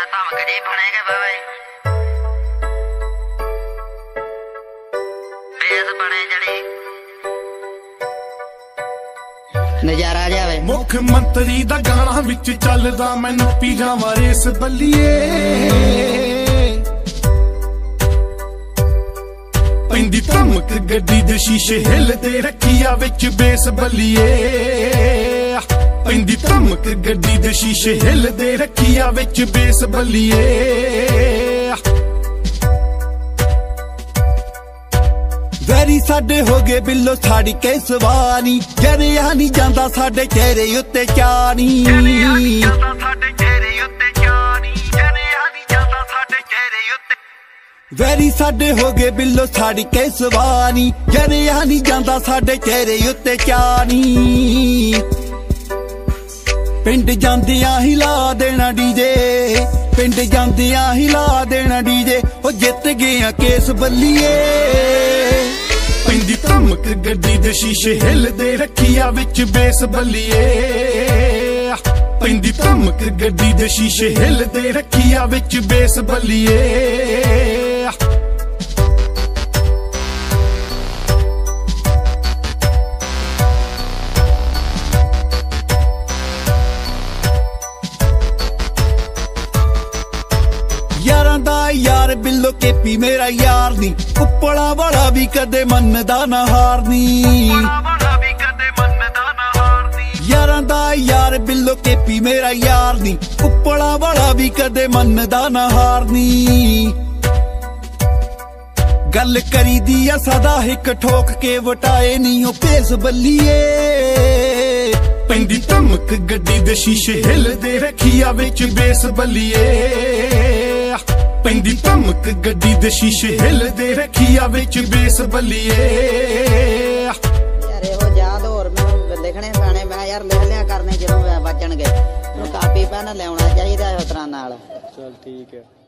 ਧਮਕ ਜੀ ਬਣੇਗੇ ਬਾਬਾ ਬੇਸ ਬਣੇ ਜੜੀ ਨਜ਼ਾਰਾ ਜਾਵੇ। ਮੁੱਖ ਮੰਤਰੀ ਦਾ ਗਾਣਾ ਵਿੱਚ ਚੱਲਦਾ ਮੈਨੂੰ ਪੀਜਾਵਾਂ ਰੇਸ ਬੱਲੀਏ ਪੈਂਦੀ ਧਮਕ ਗੱਡੀ ਦੇ ਸ਼ੀਸ਼ੇ ਹਿੱਲਦੇ ਰੱਖੀਆ ਵਿੱਚ ਬੇਸ ਬੱਲੀਏ ਪੈਂਦੀ ਧਮਕ ਗੱਡੀ ਦੇ ਸ਼ੀਸ਼ੇ ਹਿੱਲਦੇ ਰੱਖੀਆ ਵਿੱਚ ਬੇਸ ਬੱਲੀਏ ਵੈਰੀ ਸਾਡੇ ਹੋ ਗਏ ਬਿੱਲੋ ਸਾਡੀ ਕੈਸਵਾਨੀ ਜਰਿਆ ਨਹੀਂ ਜਾਂਦਾ ਸਾਡੇ ਚਿਹਰੇ ਉੱਤੇ ਚਾਨੀ ਵੈਰੀ ਸਾਡੇ ਹੋ ਗਏ ਬਿੱਲੋ ਸਾਡੀ ਕੈਸਵਾਨੀ ਜਰਿਆ ਨਹੀਂ ਜਾਂਦਾ ਸਾਡੇ ਚਿਹਰੇ ਉੱਤੇ ਚਾਨੀ ਪਿੰਡ ਜਾਂਦਿਆਂ ਹਿਲਾ ਦੇਣਾ ਡੀਜੇ ਪਿੰਡ ਜਾਂਦਿਆਂ ਹਿਲਾ ਦੇਣਾ ਡੀਜੇ ਉਹ ਜਿੱਤ ਗਿਆ ਕੇਸ ਬੱਲੀਏ ਪੈਂਦੀ ਧਮਕ ਗੱਡੀ ਦੇ ਸ਼ੀਸ਼ੇ ਹਿੱਲਦੇ ਰੱਖੀਆ ਵਿੱਚ ਬੇਸ ਬੱਲੀਏ ਪੈਂਦੀ ਧਮਕ ਗੱਡੀ ਦੇ ਸ਼ੀਸ਼ੇ ਹਿੱਲਦੇ ਰੱਖੀਆ ਵਿੱਚ ਬੇਸ ਬੱਲੀਏ यारां दा यार बिल्लो केपी मेरा यार नी उप्पड़ा वाला भी कदे मनदा ना हारनी यारां दा यार बिल्लो केपी मेरा यार नी उप्पड़ा वाला भी कदे मनदा ना हारनी गल करी दी आ सदा हिक ठोक के वटाए नी ओ पेस बल्लीए ਪੈਂਦੀ ਧਮਕ ਗੱਡੀ ਦੇ ਸ਼ੀਸ਼ੇ ਹਿੱਲਦੇ ਰੱਖੀਆ ਵਿੱਚ ਬੇਸ ਬੱਲੀਏ ਪੈਂਦੀ ਧਮਕ ਗੱਡੀ ਦੇ ਸ਼ੀਸ਼ੇ ਹਿੱਲਦੇ ਰੱਖੀਆ ਵਿੱਚ ਬੇਸ ਬੱਲੀਏ ਯਾਰ ਇਹੋ ਯਾਦ ਹੋਰ ਮੈਨੂੰ ਲਿਖਣੇ ਪੈਣੇ ਮੈਂ ਯਾਰ ਲਿਖ ਲਿਆ ਕਰਨੇ ਜਦੋਂ ਵੱਜਣਗੇ ਕਾਪੀ ਪੈਨ ਲਿਆਉਣਾ ਚਾਹੀਦਾ ਇਸ ਤਰ੍ਹਾਂ ਨਾਲ। ਚਲ ਠੀਕ ਹੈ।